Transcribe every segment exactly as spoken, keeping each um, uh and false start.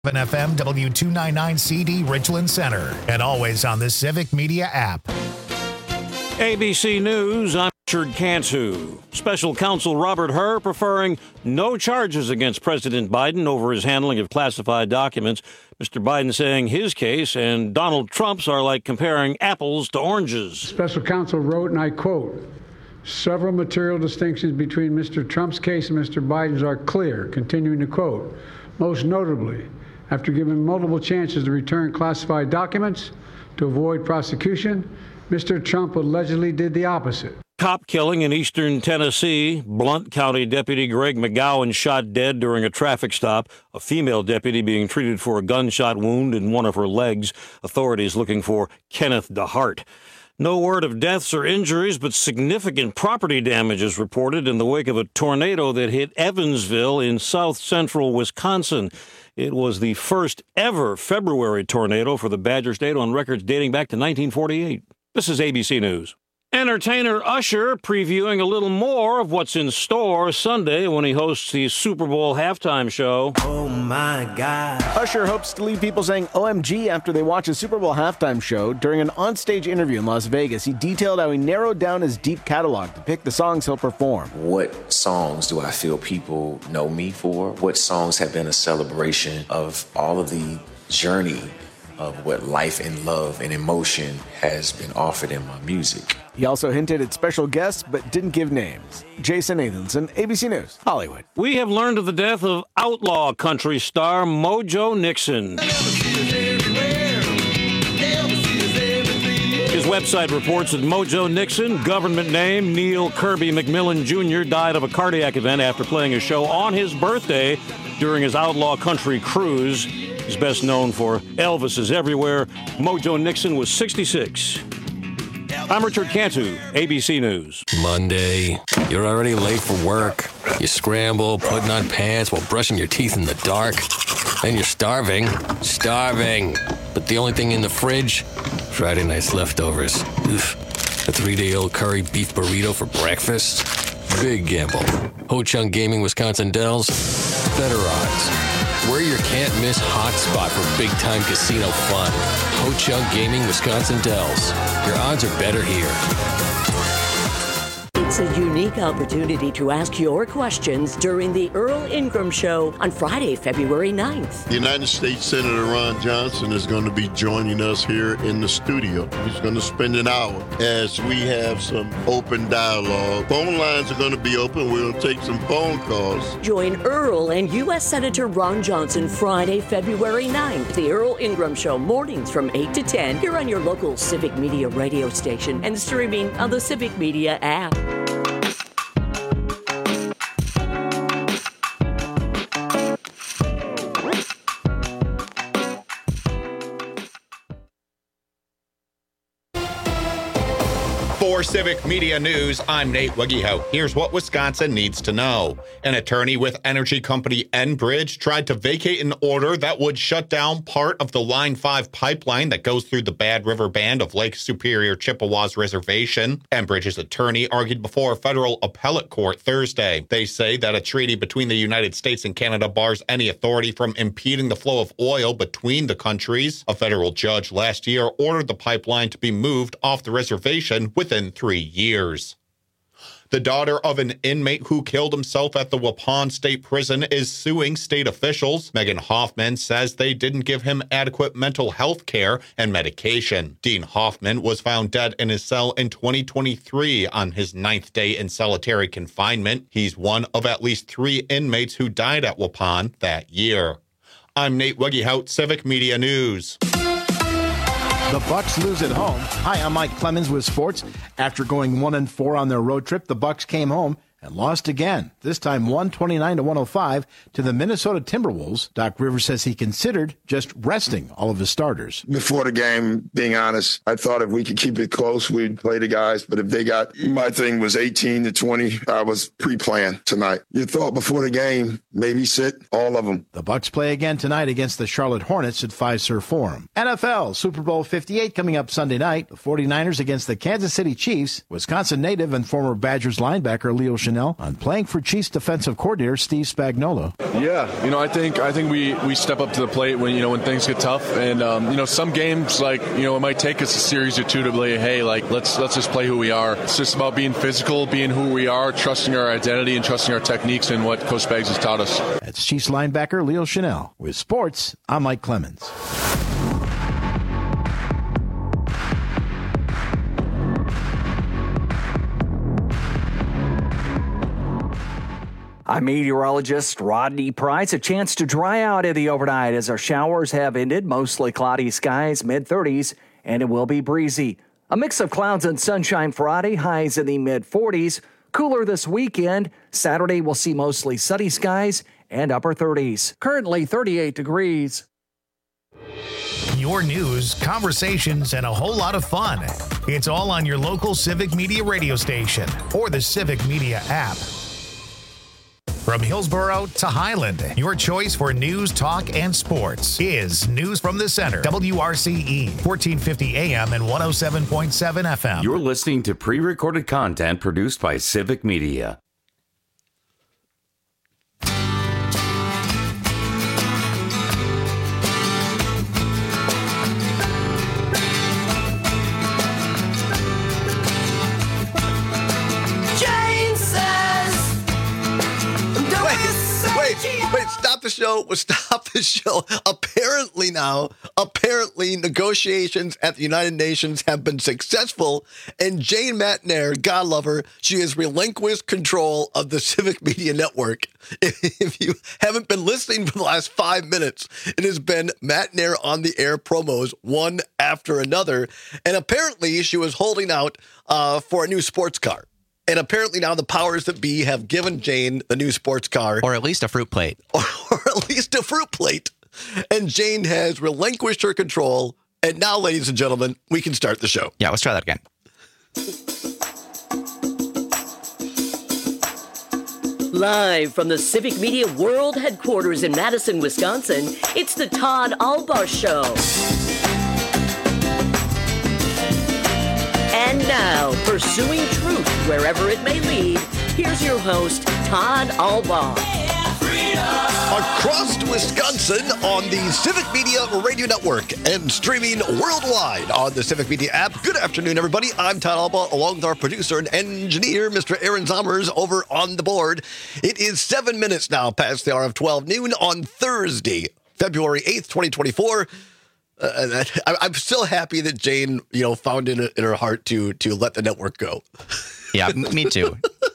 F M W two ninety-nine C D Richland Center, and always on the Civic Media app. A B C News, I'm Richard Cantu. Special Counsel Robert Hur preferring no charges against President Biden over his handling of classified documents. Mister Biden saying his case and Donald Trump's are like comparing apples to oranges. Special Counsel wrote, and I quote, "Several material distinctions between Mister Trump's case and Mister Biden's are clear," continuing to quote, "Most notably, after given multiple chances to return classified documents to avoid prosecution, Mister Trump allegedly did the opposite." Cop killing in eastern Tennessee. Blount County Deputy Greg McGowan shot dead during a traffic stop. A female deputy being treated for a gunshot wound in one of her legs. Authorities looking for Kenneth DeHart. No word of deaths or injuries, but significant property damage is reported in the wake of a tornado that hit Evansville in south central Wisconsin. It was the first ever February tornado for the Badger State on records dating back to nineteen forty-eight. This is A B C News. Entertainer Usher previewing a little more of what's in store Sunday when he hosts the Super Bowl halftime show. Oh my God. Usher hopes to leave people saying O M G after they watch a Super Bowl halftime show. During an onstage interview in Las Vegas, he detailed how he narrowed down his deep catalog to pick the songs he'll perform. What songs do I feel people know me for? What songs have been a celebration of all of the journey of what life and love and emotion has been offered in my music? He also hinted at special guests, but didn't give names. Jason Nathanson, A B C News, Hollywood. We have learned of the death of outlaw country star Mojo Nixon. His website reports that Mojo Nixon, government name Neil Kirby McMillan Junior, died of a cardiac event after playing a show on his birthday during his outlaw country cruise. He's best known for Elvis is Everywhere. Mojo Nixon was sixty-six. I'm Richard Cantu, A B C News. Monday, you're already late for work. You scramble, putting on pants while brushing your teeth in the dark. Then you're starving. Starving. But the only thing in the fridge? Friday night's leftovers. Oof. A three-day-old curry beef burrito for breakfast? Big gamble. Ho Chung Gaming Wisconsin Dells? Better odds. We're your can't-miss hotspot for big-time casino fun. Ho Chung Gaming Wisconsin Dells. Your odds are better here. It's a unique opportunity to ask your questions during the Earl Ingram Show on Friday, February ninth. The United States Senator Ron Johnson is going to be joining us here in the studio. He's going to spend an hour as we have some open dialogue. Phone lines are going to be open. We'll take some phone calls. Join Earl and U S Senator Ron Johnson Friday, February ninth. The Earl Ingram Show, mornings from eight to ten, here on your local Civic Media radio station and streaming on the Civic Media app. For Civic Media News, I'm Nate Wiggyhout. Here's what Wisconsin needs to know. An attorney with energy company Enbridge tried to vacate an order that would shut down part of the Line five pipeline that goes through the Bad River Band of Lake Superior Chippewas Reservation. Enbridge's attorney argued before a federal appellate court Thursday. They say that a treaty between the United States and Canada bars any authority from impeding the flow of oil between the countries. A federal judge last year ordered the pipeline to be moved off the reservation within three years. The daughter of an inmate who killed himself at the Waupun State Prison is suing state officials. Megan Hoffman says they didn't give him adequate mental health care and medication. Dean Hoffman was found dead in his cell in twenty twenty-three on his ninth day in solitary confinement. He's one of at least three inmates who died at Waupun that year. I'm Nate Wiggyhout, Civic Media News. The Bucs lose at home. Hi, I'm Mike Clemens with sports. After going one and four on their road trip, the Bucs came home and lost again, this time one twenty-nine to one oh five to the Minnesota Timberwolves. Doc Rivers says he considered just resting all of his starters. Before the game, being honest, I thought if we could keep it close, we'd play the guys. But if they got, my thing was eighteen to twenty, I was pre-planned tonight. You thought before the game, maybe sit all of them. The Bucs play again tonight against the Charlotte Hornets at Fiserv Forum. N F L, Super Bowl fifty-eight coming up Sunday night. The forty-niners against the Kansas City Chiefs. Wisconsin native and former Badgers linebacker Leo Chenal Chanel on playing for Chiefs defensive coordinator Steve Spagnuolo. Yeah, you know, I think I think we, we step up to the plate when you know when things get tough, and um, you know some games like you know it might take us a series or two to be hey like let's let's just play who we are. It's just about being physical, being who we are, trusting our identity, and trusting our techniques and what Coach Spags has taught us. That's Chiefs linebacker Leo Chanel. With sports, I'm Mike Clemens. I'm meteorologist Rodney Price. A chance to dry out in the overnight as our showers have ended. Mostly cloudy skies, mid thirties, and it will be breezy. A mix of clouds and sunshine Friday, highs in the mid forties. Cooler this weekend. Saturday we'll see mostly sunny skies and upper thirties. Currently thirty-eight degrees. Your news, conversations, and a whole lot of fun. It's all on your local Civic Media radio station or the Civic Media app. From Hillsborough to Highland, your choice for news, talk, and sports is News from the Center. W R C E, fourteen fifty A M and one oh seven point seven F M. You're listening to pre-recorded content produced by Civic Media. Wait, stop the show. Stop the show. Apparently now, apparently negotiations at the United Nations have been successful, and Jane Matenaer, God love her, she has relinquished control of the Civic Media Network. If you haven't been listening for the last five minutes, it has been Matenaer on the air promos, one after another, and apparently she was holding out uh, for a new sports car. And apparently now the powers that be have given Jane the new sports car. Or at least a fruit plate. Or, or at least a fruit plate. And Jane has relinquished her control. And now, ladies and gentlemen, we can start the show. Yeah, let's try that again. Live from the Civic Media World Headquarters in Madison, Wisconsin, it's the Todd Alba Show. And now, pursuing truth wherever it may lead, here's your host, Todd Alba. Across Wisconsin on the Civic Media Radio Network and streaming worldwide on the Civic Media app. Good afternoon, everybody. I'm Todd Alba, along with our producer and engineer, Mister Aaron Zommers, over on the board. It is seven minutes now past the hour of twelve noon on Thursday, February eighth, twenty twenty-four. Uh, I'm still happy that Jane, you know, found in, in her heart to to let the network go. Yeah, me too.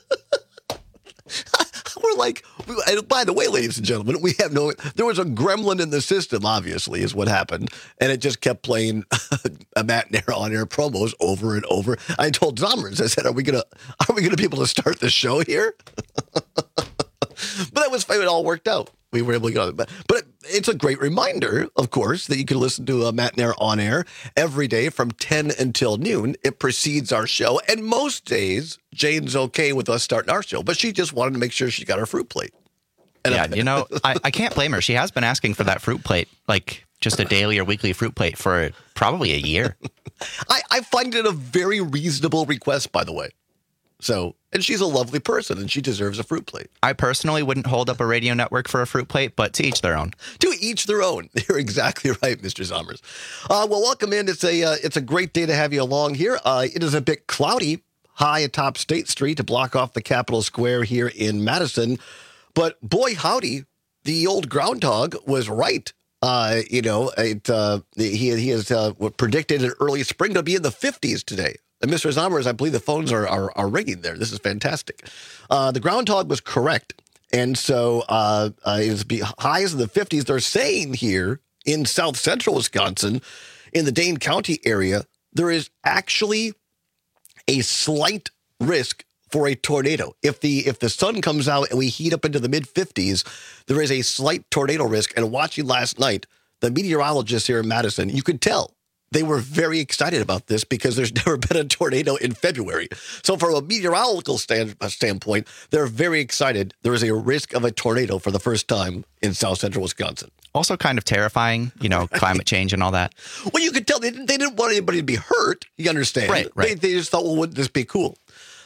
We're like, and by the way, ladies and gentlemen, we have no, there was a gremlin in the system, obviously, is what happened. And it just kept playing a Matenaer on air promos over and over. I told Zommers, I said, are we going to, are we going to be able to start the show here? But that was, it all worked out. We were able to get on it. But, but it's a great reminder, of course, that you can listen to a Matenaer on air every day from ten until noon. It precedes our show. And most days, Jane's okay with us starting our show, but she just wanted to make sure she got her fruit plate. And yeah, you know, I, I can't blame her. She has been asking for that fruit plate, like just a daily or weekly fruit plate for probably a year. I, I find it a very reasonable request, by the way. So, and she's a lovely person, and she deserves a fruit plate. I personally wouldn't hold up a radio network for a fruit plate, but to each their own. To each their own. You're exactly right, Mister Zommers. Uh, well, welcome in. It's a uh, it's a great day to have you along here. Uh, it is a bit cloudy high atop State Street to block off the Capitol Square here in Madison. But boy, howdy, the old groundhog was right. Uh, you know, it, uh, he he has uh, predicted an early spring to be in the fifties today. And Mister Zommers, I believe the phones are, are are ringing there. This is fantastic. Uh, the groundhog was correct. And so uh, uh, it's be highs in the fifties. They're saying here in south central Wisconsin, in the Dane County area, there is actually a slight risk for a tornado. If the if the sun comes out and we heat up into the mid fifties, there is a slight tornado risk. And watching last night, the meteorologists here in Madison, you could tell they were very excited about this because there's never been a tornado in February. So from a meteorological stand, uh, standpoint, they're very excited. There is a risk of a tornado for the first time in south central Wisconsin. Also kind of terrifying, you know, climate change and all that. Well, you could tell they didn't, they didn't want anybody to be hurt. You understand? Right, right. They, they just thought, well, wouldn't this be cool?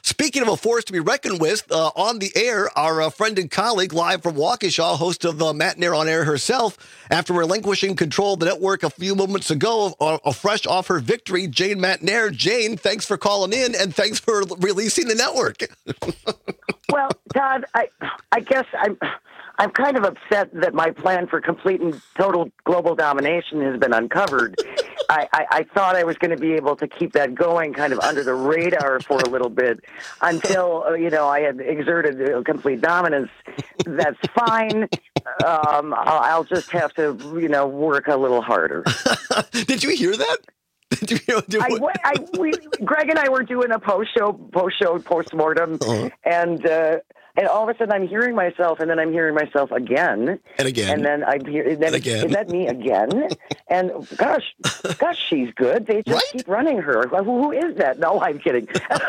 Speaking of a force to be reckoned with, uh, on the air, our uh, friend and colleague, live from Waukesha, host of uh, Matt Nair on Air herself, after relinquishing control of the network a few moments ago, uh, uh, fresh off her victory, Jane Matt Nair. Jane, thanks for calling in, and thanks for releasing the network. Well, Todd, I, I guess I'm... I'm kind of upset that my plan for complete and total global domination has been uncovered. I, I, I thought I was going to be able to keep that going kind of under the radar for a little bit until, uh, you know, I had exerted uh, complete dominance. That's fine. Um, I'll, I'll just have to, you know, work a little harder. Did you hear that? Did you hear, did I, I, we, Greg and I were doing a post-show, post-show, post-mortem, uh-huh. and... Uh, And all of a sudden, I'm hearing myself, and then I'm hearing myself again, and again, and then I hear, and then, and again. Is that me again? And gosh, gosh, she's good. They just right? keep running her. Who, who is that? No, I'm kidding.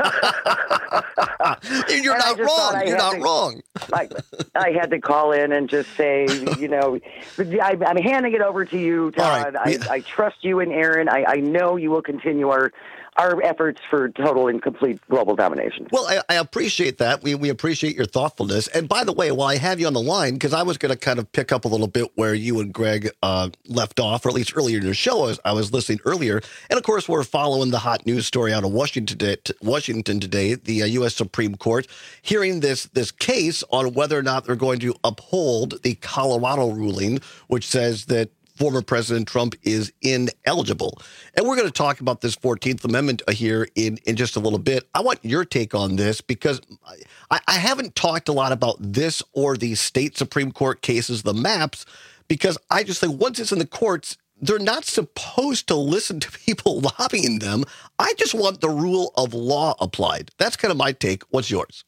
You're not wrong. You're not to, wrong. I, I had to call in and just say, you know, I, I'm handing it over to you, Todd. Right. I, I trust you and Aaron. I, I know you will continue our. our efforts for total and complete global domination. Well, I, I appreciate that. We we appreciate your thoughtfulness. And by the way, while I have you on the line, because I was going to kind of pick up a little bit where you and Greg uh, left off, or at least earlier in the show, as I was listening earlier. And of course, we're following the hot news story out of Washington today, Washington today, the uh, U S Supreme Court hearing this this case on whether or not they're going to uphold the Colorado ruling, which says that former President Trump is ineligible. And we're going to talk about this fourteenth Amendment here in, in just a little bit. I want your take on this because I, I haven't talked a lot about this or the state Supreme Court cases, the maps, because I just think once it's in the courts, they're not supposed to listen to people lobbying them. I just want the rule of law applied. That's kind of my take. What's yours?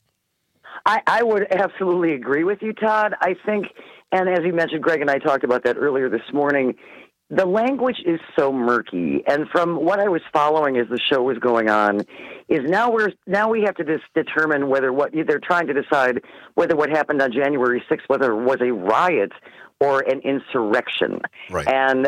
I, I would absolutely agree with you, Todd. I think... And as you mentioned, Greg and I talked about that earlier this morning, the language is so murky. And from what I was following as the show was going on, is now we're now we have to dis- determine whether what they're trying to decide whether what happened on January sixth, whether it was a riot or an insurrection. Right. And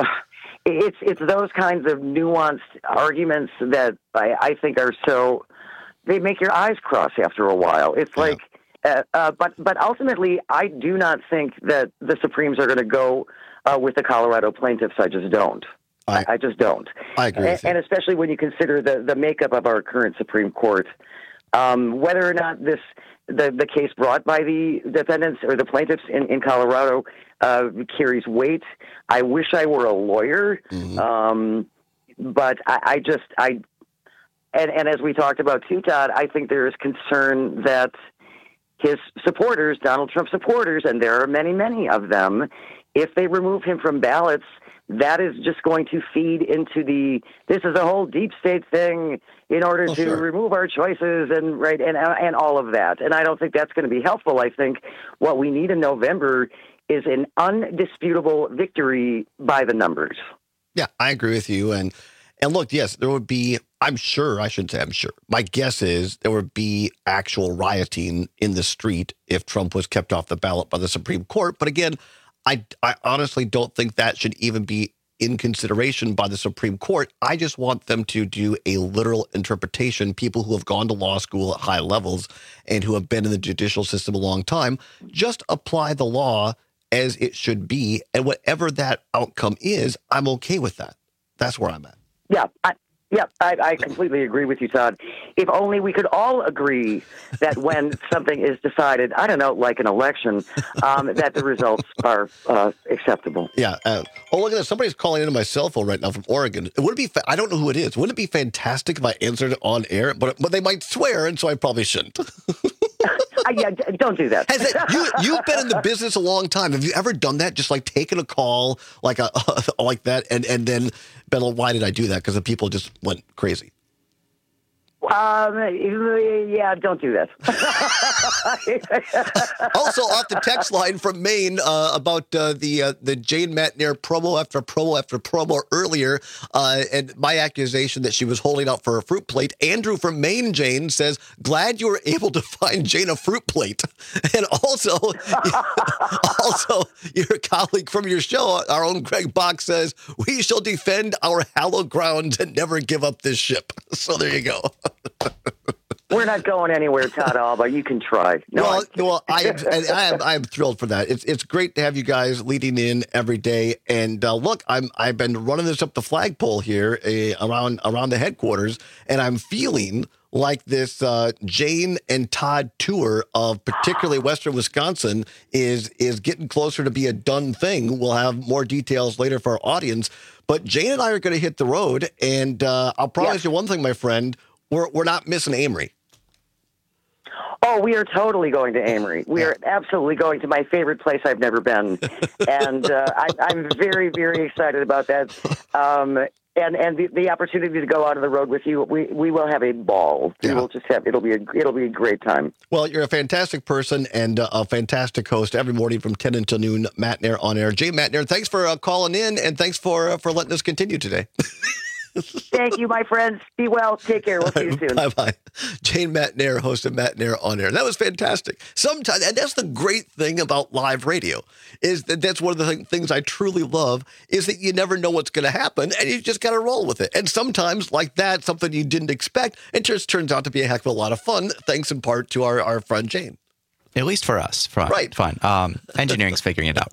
it's it's those kinds of nuanced arguments that I, I think are so, they make your eyes cross after a while. It's like, Uh, uh, but but ultimately, I do not think that the Supremes are going to go uh, with the Colorado plaintiffs. I just don't. I, I just don't. I agree. And, and especially when you consider the, the makeup of our current Supreme Court, um, whether or not this the, the case brought by the defendants or the plaintiffs in, in Colorado uh, carries weight. I wish I were a lawyer, mm-hmm. um, but I, I just I and and as we talked about too, Todd, I think there is concern that his supporters, Donald Trump supporters, and there are many, many of them, if they remove him from ballots, that is just going to feed into the, this is a whole deep state thing in order oh, to sure. remove our choices and right and and all of that. And I don't think that's going to be helpful. I think what we need in November is an undisputable victory by the numbers. Yeah, I agree with you. And And look, yes, there would be, I'm sure, I shouldn't say I'm sure. My guess is there would be actual rioting in the street if Trump was kept off the ballot by the Supreme Court. But again, I, I honestly don't think that should even be in consideration by the Supreme Court. I just want them to do a literal interpretation. People who have gone to law school at high levels and who have been in the judicial system a long time, just apply the law as it should be. And whatever that outcome is, I'm okay with that. That's where I'm at. Yeah, I, yeah, I, I completely agree with you, Todd. If only we could all agree that when something is decided, I don't know, like an election, um, that the results are uh, acceptable. Yeah. Uh, oh, look at this. Somebody's calling into my cell phone right now from Oregon. It wouldn't be. Fa- I don't know who it is. Wouldn't it be fantastic if I answered it on air? But but they might swear, and so I probably shouldn't. uh, yeah, don't do that. Has it, you you've been in the business a long time. Have you ever done that? Just like taking a call like a uh, like that, and and then been like, why did I do that? Because the people just went crazy. Um, yeah, don't do that. Also, off the text line from Maine uh, about uh, the uh, the Jane Matt Nair promo after promo after promo earlier, uh, and my accusation that she was holding out for a fruit plate. Andrew from Maine, Jane, says, glad you were able to find Jane a fruit plate. And also, also your colleague from your show, our own Greg Bach, says, we shall defend our hallowed grounds and never give up this ship. So there you go. We're not going anywhere, Todd Alba. You can try. No, well, well, I am, and I am, I am thrilled for that. It's it's great to have you guys leading in every day. And uh, look, I'm I've been running this up the flagpole here uh, around around the headquarters, and I'm feeling like this uh, Jane and Todd tour of particularly Western Wisconsin is is getting closer to be a done thing. We'll have more details later for our audience. But Jane and I are going to hit the road, and uh, I'll promise yeah. you one thing, my friend. We're we're not missing Amory. Oh, we are totally going to Amory. We are absolutely going to my favorite place I've never been. And uh, I, I'm very, very excited about that. Um, and and the, the opportunity to go out on the road with you, we, we will have a ball. Yeah. We will just have, it'll be a, it'll be a great time. Well, you're a fantastic person and uh, a fantastic host every morning from ten until noon, Matt Nair on air. Jay Matt Nair, thanks for uh, calling in, and thanks for uh, for letting us continue today. Thank you, my friends. Be well. Take care. We'll see you soon. Bye-bye. Jane Matt Nair, host of Matt Nair on air. That was fantastic. Sometimes, and that's the great thing about live radio, is that that's one of the th- things I truly love, is that you never know what's going to happen, and you just got to roll with it. And sometimes, like that, something you didn't expect, it just turns out to be a heck of a lot of fun, thanks in part to our, our friend Jane. At least for us. Fun. Right. Fun. Um, engineering's figuring it out.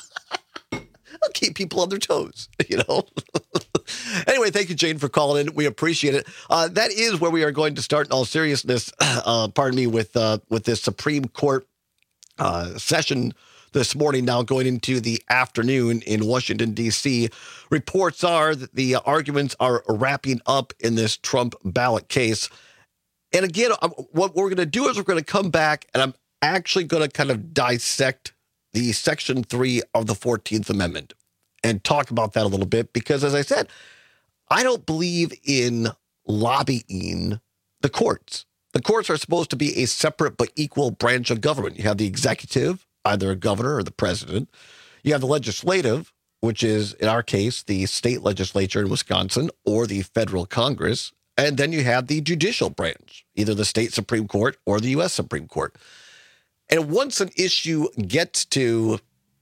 I'll keep people on their toes, you know. Anyway, thank you, Jane, for calling in. We appreciate it. Uh, that is where we are going to start in all seriousness, uh, pardon me, with uh, with this Supreme Court uh, session this morning, now going into the afternoon in Washington, D C. Reports are that the arguments are wrapping up in this Trump ballot case. And again, what we're going to do is we're going to come back, and I'm actually going to kind of dissect the Section three of the fourteenth Amendment and talk about that a little bit, because as I said, I don't believe in lobbying the courts. The courts are supposed to be a separate but equal branch of government. You have the executive, either a governor or the president. You have the legislative, which is, in our case, the state legislature in Wisconsin or the federal Congress. And then you have the judicial branch, either the state Supreme Court or the U S Supreme Court. And once an issue gets to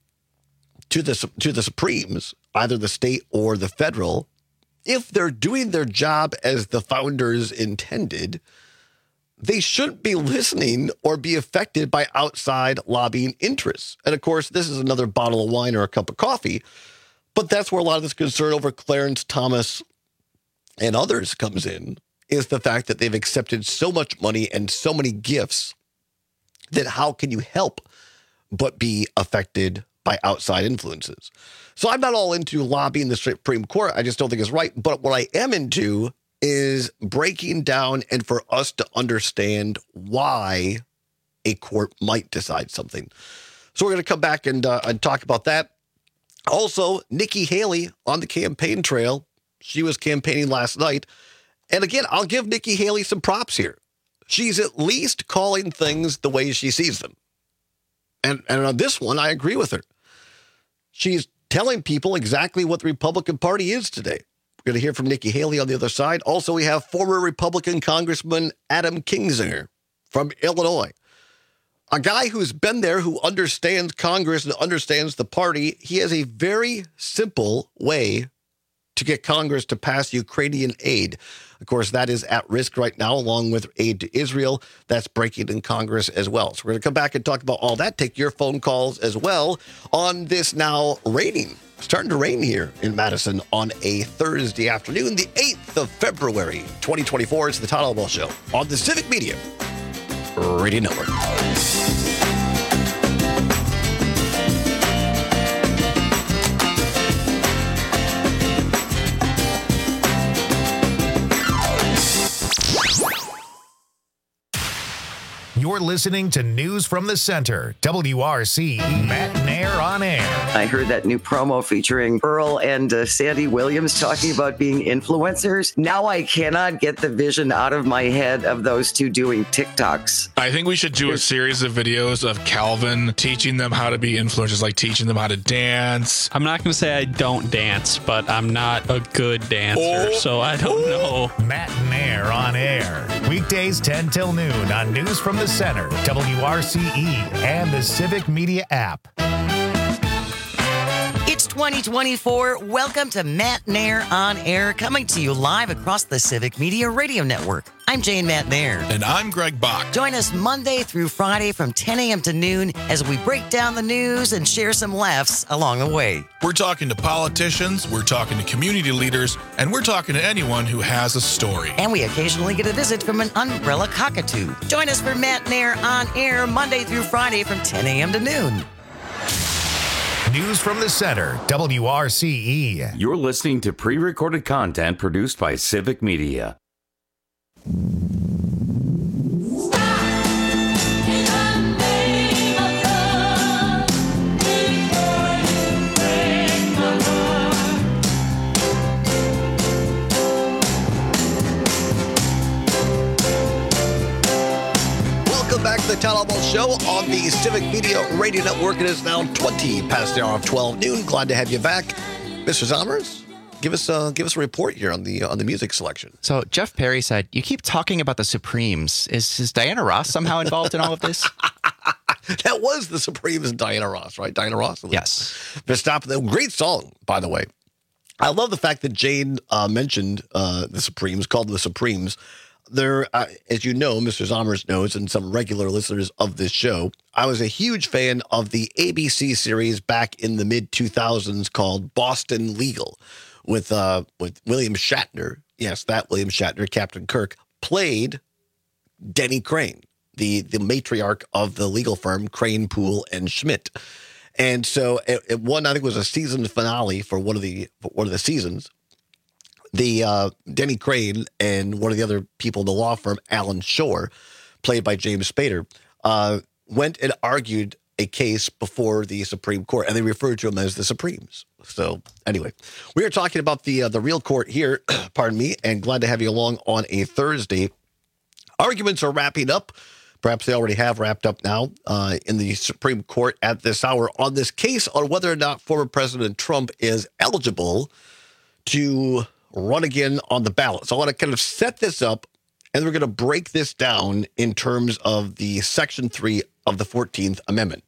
to the to the Supremes, either the state or the federal, if they're doing their job as the founders intended, they shouldn't be listening or be affected by outside lobbying interests. And of course, this is another bottle of wine or a cup of coffee, but that's where a lot of this concern over Clarence Thomas and others comes in, is the fact that they've accepted so much money and so many gifts that how can you help but be affected by outside influences? So I'm not all into lobbying the Supreme Court. I just don't think it's right. But what I am into is breaking down and for us to understand why a court might decide something. So we're going to come back and, uh, and talk about that. Also, Nikki Haley on the campaign trail. She was campaigning last night. And again, I'll give Nikki Haley some props here. She's at least calling things the way she sees them. And, and on this one, I agree with her. She's telling people exactly what the Republican Party is today. We're going to hear from Nikki Haley on the other side. Also, we have former Republican Congressman Adam Kinzinger from Illinois. A guy who's been there, who understands Congress and understands the party. He has a very simple way to get Congress to pass Ukrainian aid. Of course, that is at risk right now, along with aid to Israel. That's breaking in Congress as well. So we're going to come back and talk about all that. Take your phone calls as well on this now raining. Starting to rain here in Madison on a Thursday afternoon, the eighth of February, twenty twenty-four. It's the Todd Alba Show on the Civic Media Radio Network. You're listening to News from the Center, W R C E, Matt Nair on air. I heard that new promo featuring Earl and uh, Sandy Williams talking about being influencers. Now I cannot get the vision out of my head of those two doing TikToks. I think we should do a series of videos of Calvin teaching them how to be influencers, like teaching them how to dance. I'm not going to say I don't dance, but I'm not a good dancer, oh. so I don't know. Matt Nair on air. Weekdays ten till noon on News from the Center, W R C E, and the Civic Media app. It It's twenty twenty-four. Welcome to Matt Nair on Air, coming to you live across the Civic Media Radio Network. I'm Jane Matt Nair. And I'm Greg Bach. Join us Monday through Friday from ten a.m. to noon as we break down the news and share some laughs along the way. We're talking to politicians, we're talking to community leaders, and we're talking to anyone who has a story. And we occasionally get a visit from an umbrella cockatoo. Join us for Matt Nair on Air Monday through Friday from ten a.m. to noon. News from the Center, W R C E. You're listening to pre-recorded content produced by Civic Media. Welcome back to the Town Hall Ball Show on the Civic Media Radio Network. It is now twenty past the hour of twelve noon. Glad to have you back, Mister Zommers. Give us uh, give us a report here on the uh, on the music selection. So Jeff Perry said, "You keep talking about the Supremes. Is, is Diana Ross somehow involved in all of this?" That was the Supremes and Diana Ross, right? Diana Ross. Yes. Verstappen. Great song, by the way. I love the fact that Jane uh, mentioned uh, the Supremes, called them the Supremes. They're, uh, as you know, Mister Zommers knows, and some regular listeners of this show, I was a huge fan of the A B C series back in the mid two thousands called Boston Legal with uh, with William Shatner. Yes, that William Shatner, Captain Kirk, played Denny Crane, the, the matriarch of the legal firm Crane, Poole, and Schmidt. And so it, it one, I think it was a season finale for one of the for one of the seasons. The uh, Denny Crane and one of the other people in the law firm, Alan Shore, played by James Spader, uh, went and argued a case before the Supreme Court, and they referred to them as the Supremes. So anyway, we are talking about the uh, the real court here, pardon me, and glad to have you along on a Thursday. Arguments are wrapping up. Perhaps they already have wrapped up now uh, in the Supreme Court at this hour on this case on whether or not former President Trump is eligible to run again on the ballot. So I want to kind of set this up, and we're going to break this down in terms of the Section three of the fourteenth Amendment.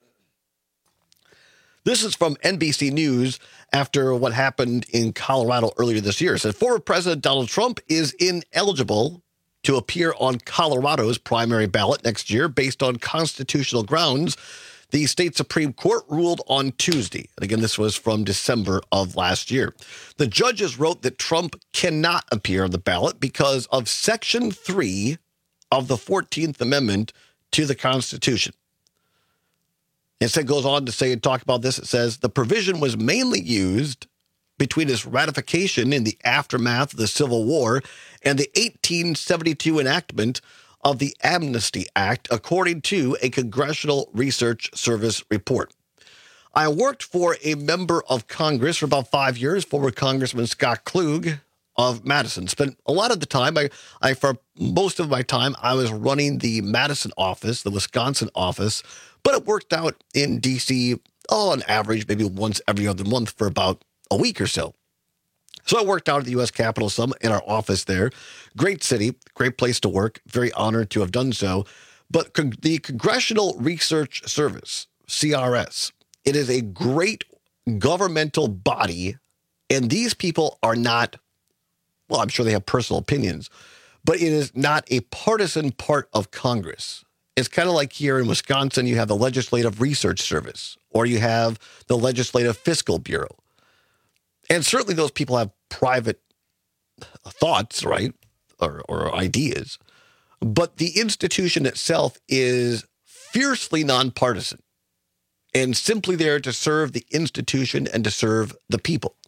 This is from N B C News after what happened in Colorado earlier this year. It said former President Donald Trump is ineligible to appear on Colorado's primary ballot next year based on constitutional grounds. The state Supreme Court ruled on Tuesday. And again, this was from December of last year. The judges wrote that Trump cannot appear on the ballot because of Section three of the fourteenth Amendment to the Constitution. It said, goes on to say and talk about this. It says the provision was mainly used between its ratification in the aftermath of the Civil War and the eighteen seventy-two enactment of the Amnesty Act, according to a Congressional Research Service report. I worked for a member of Congress for about five years, former Congressman Scott Klug of Madison. Spent a lot of the time, I, I for most of my time, I was running the Madison office, the Wisconsin office, but it worked out in D C, oh, on average, maybe once every other month for about a week or so. So I worked out at the U S Capitol some in our office there. Great city, great place to work. Very honored to have done so. But con- the Congressional Research Service, C R S, it is a great governmental body, and these people are not, well, I'm sure they have personal opinions, but it is not a partisan part of Congress. It's kind of like here in Wisconsin, you have the Legislative Research Service, or you have the Legislative Fiscal Bureau. And certainly those people have private thoughts, right, or, or ideas. But the institution itself is fiercely nonpartisan and simply there to serve the institution and to serve the people.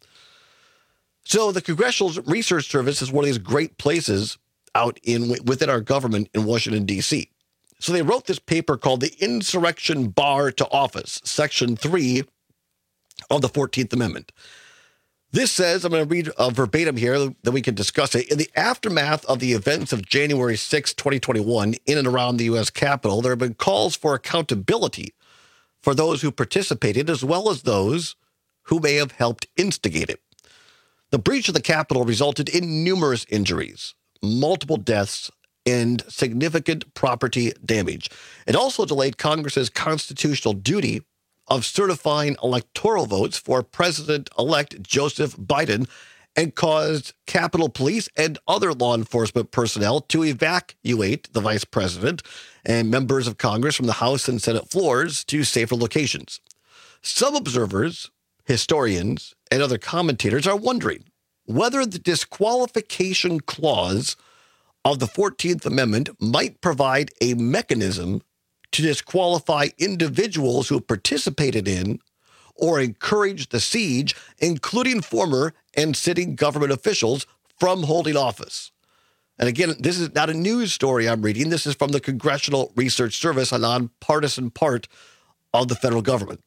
So the Congressional Research Service is one of these great places out in within our government in Washington, D C. So they wrote this paper called The Insurrection Bar to Office, Section three of the fourteenth Amendment. This says, I'm going to read uh, verbatim here, then we can discuss it. In the aftermath of the events of January sixth, twenty twenty-one, in and around the U S Capitol, there have been calls for accountability for those who participated, as well as those who may have helped instigate it. The breach of the Capitol resulted in numerous injuries, multiple deaths, and significant property damage. It also delayed Congress's constitutional duty of certifying electoral votes for President-elect Joseph Biden and caused Capitol Police and other law enforcement personnel to evacuate the vice president and members of Congress from the House and Senate floors to safer locations. Some observers, historians, and other commentators are wondering whether the disqualification clause of the fourteenth Amendment might provide a mechanism to disqualify individuals who participated in or encouraged the siege, including former and sitting government officials, from holding office. And again, this is not a news story I'm reading. This is from the Congressional Research Service, a nonpartisan part of the federal government,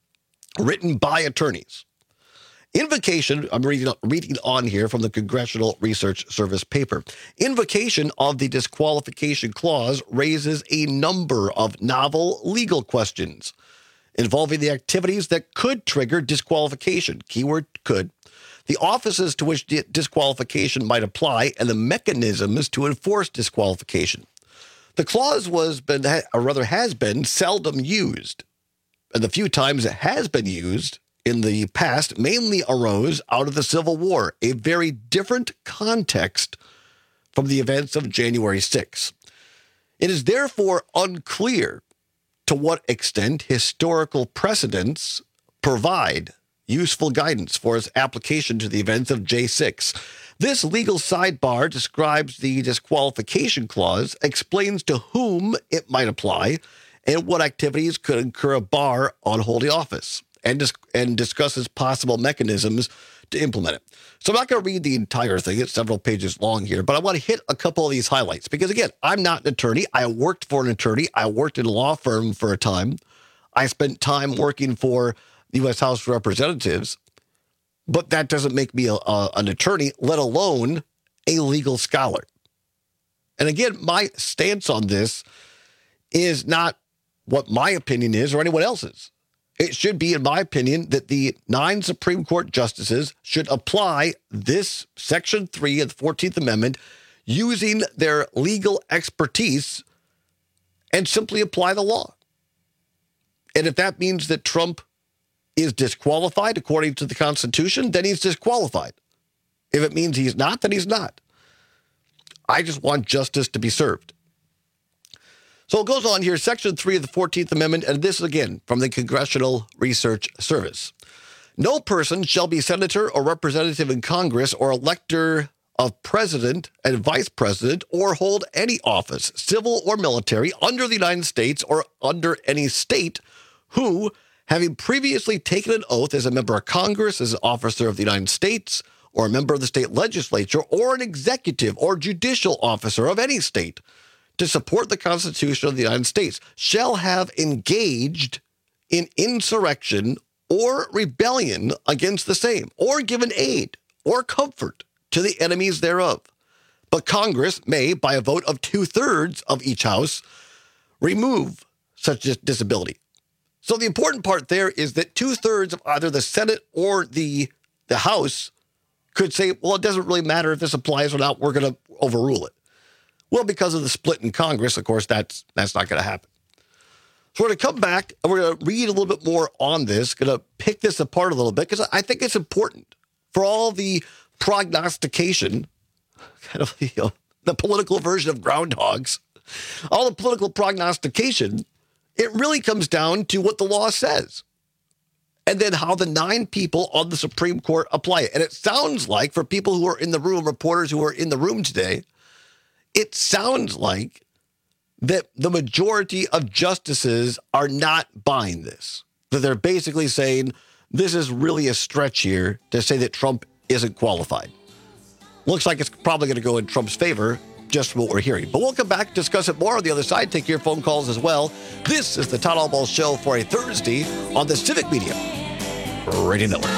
written by attorneys. Invocation, I'm reading, reading on here from the Congressional Research Service paper. Invocation of the disqualification clause raises a number of novel legal questions involving the activities that could trigger disqualification. Keyword could. The offices to which disqualification might apply and the mechanisms to enforce disqualification. The clause was, been, or rather has been, seldom used. And the few times it has been used in the past mainly arose out of the Civil War, a very different context from the events of January sixth. It is therefore unclear to what extent historical precedents provide useful guidance for its application to the events of J six. This legal sidebar describes the disqualification clause, explains to whom it might apply, and what activities could incur a bar on holding office, and, dis- and discusses possible mechanisms to implement it. So I'm not going to read the entire thing. It's several pages long here, but I want to hit a couple of these highlights because, again, I'm not an attorney. I worked for an attorney. I worked in a law firm for a time. I spent time working for the U S House of Representatives, but that doesn't make me a, a, an attorney, let alone a legal scholar. And again, my stance on this is not what my opinion is or anyone else's. It should be, in my opinion, that the nine Supreme Court justices should apply this Section three of the fourteenth Amendment using their legal expertise and simply apply the law. And if that means that Trump is disqualified according to the Constitution, then he's disqualified. If it means he's not, then he's not. I just want justice to be served. So it goes on here, Section three of the fourteenth Amendment, and this again from the Congressional Research Service. No person shall be senator or representative in Congress or elector of president and vice president or hold any office, civil or military, under the United States or under any state who, having previously taken an oath as a member of Congress, as an officer of the United States, or a member of the state legislature, or an executive or judicial officer of any state, to support the Constitution of the United States, shall have engaged in insurrection or rebellion against the same, or given aid or comfort to the enemies thereof. But Congress may, by a vote of two-thirds of each house, remove such disability. So the important part there is that two-thirds of either the Senate or the, the House could say, well, it doesn't really matter if this applies or not, we're going to overrule it. Well, because of the split in Congress, of course, that's that's not going to happen. So we're going to come back and we're going to read a little bit more on this, going to pick this apart a little bit, because I think it's important for all the prognostication, kind of, you know, the political version of groundhogs, all the political prognostication, it really comes down to what the law says and then how the nine people on the Supreme Court apply it. And it sounds like, for people who are in the room, reporters who are in the room today, it sounds like that the majority of justices are not buying this. That they're basically saying this is really a stretch here to say that Trump isn't qualified. Looks like it's probably going to go in Trump's favor, just from what we're hearing. But we'll come back, discuss it more on the other side, take your phone calls as well. This is the Todd Albaugh Show for a Thursday on the Civic Media Radio Network.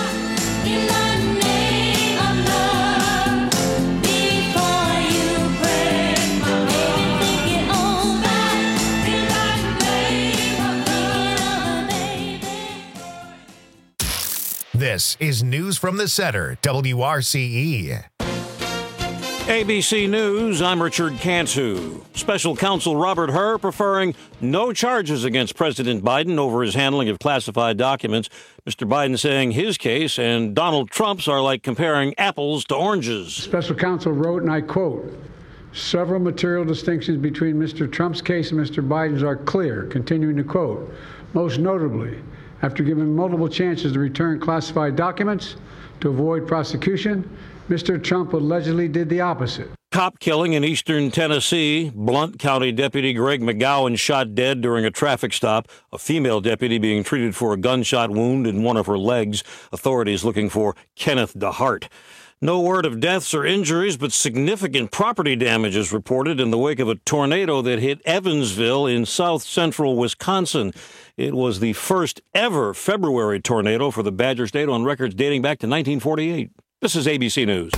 This is News from the Center, W R C E. A B C News, I'm Richard Cantu. Special counsel Robert Hur preferring no charges against President Biden over his handling of classified documents. Mister Biden saying his case and Donald Trump's are like comparing apples to oranges. Special counsel wrote, and I quote, "Several material distinctions between Mister Trump's case and Mister Biden's are clear," continuing to quote, "most notably, after giving multiple chances to return classified documents to avoid prosecution, Mister Trump allegedly did the opposite." Cop killing in eastern Tennessee. Blount County Deputy Greg McGowan shot dead during a traffic stop. A female deputy being treated for a gunshot wound in one of her legs. Authorities looking for Kenneth DeHart. No word of deaths or injuries, but significant property damage is reported in the wake of a tornado that hit Evansville in south central Wisconsin. It was the first ever February tornado for the Badger State on records dating back to nineteen forty-eight. This is A B C News.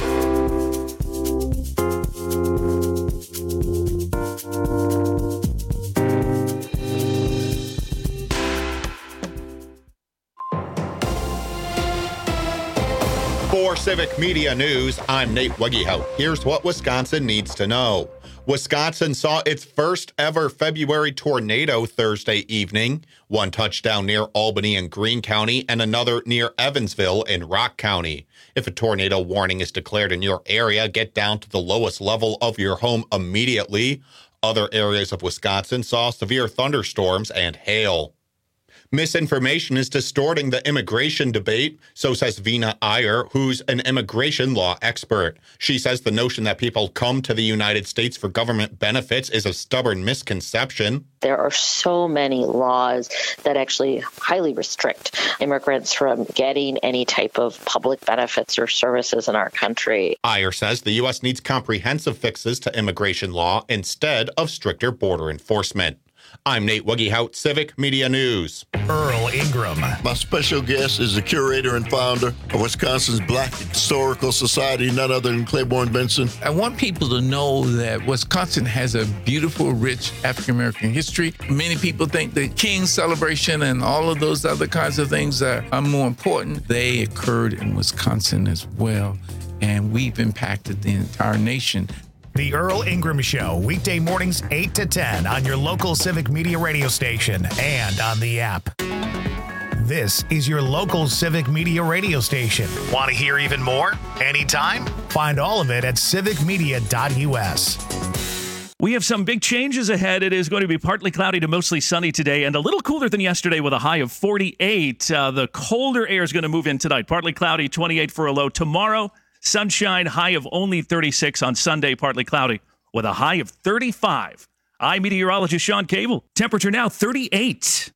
For Civic Media News, I'm Nate Wegehout. Here's what Wisconsin needs to know. Wisconsin saw its first ever February tornado Thursday evening. One touchdown near Albany and Greene County and another near Evansville in Rock County. If a tornado warning is declared in your area, get down to the lowest level of your home immediately. Other areas of Wisconsin saw severe thunderstorms and hail. Misinformation is distorting the immigration debate, so says Vina Iyer, who's an immigration law expert. She says the notion that people come to the United States for government benefits is a stubborn misconception. There are so many laws that actually highly restrict immigrants from getting any type of public benefits or services in our country. Iyer says the U S needs comprehensive fixes to immigration law instead of stricter border enforcement. I'm Nate Wegehout, Civic Media News. Earl Ingram. My special guest is the curator and founder of Wisconsin's Black Historical Society, none other than Claiborne Benson. I want people to know that Wisconsin has a beautiful, rich African-American history. Many people think the King's celebration and all of those other kinds of things are, are more important. They occurred in Wisconsin as well, and we've impacted the entire nation. The Earl Ingram Show, weekday mornings eight to ten on your local Civic Media radio station and on the app. This is your local Civic Media radio station. Want to hear even more? Anytime? Find all of it at civic media dot u s. We have some big changes ahead. It is going to be partly cloudy to mostly sunny today and a little cooler than yesterday with a high of forty-eight. Uh, the colder air is going to move in tonight. Partly cloudy, twenty-eight for a low. Tomorrow, sunshine, high of only thirty-six. On Sunday, partly cloudy with a high of thirty-five. I'm meteorologist Sean Cable. Temperature now thirty-eight.